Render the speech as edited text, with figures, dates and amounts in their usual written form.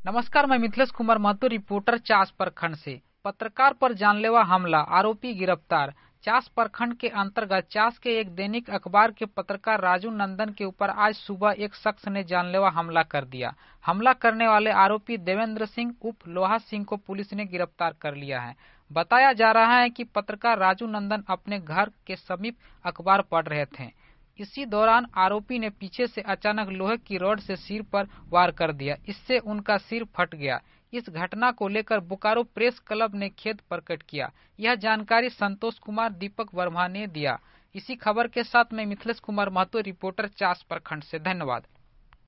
नमस्कार, मैं मिथिलेश कुमार महतो, रिपोर्टर चास प्रखंड से। पत्रकार पर जानलेवा हमला, आरोपी गिरफ्तार। चास प्रखंड के अंतर्गत चास के एक दैनिक अखबार के पत्रकार राजू नंदन के ऊपर आज सुबह एक शख्स ने जानलेवा हमला कर दिया। हमला करने वाले आरोपी देवेंद्र सिंह उर्फ लोहा सिंह को पुलिस ने गिरफ्तार कर लिया है। बताया जा रहा है कि पत्रकार राजू नंदन अपने घर के समीप अखबार पढ़ रहे थे। इसी दौरान आरोपी ने पीछे से अचानक लोहे की रॉड से सिर पर वार कर दिया। इससे उनका सिर फट गया। इस घटना को लेकर बोकारो प्रेस क्लब ने खेद प्रकट किया। यह जानकारी संतोष कुमार दीपक वर्मा ने दिया। इसी खबर के साथ मैं मिथिलेश कुमार महतो, रिपोर्टर चास प्रखंड से। धन्यवाद।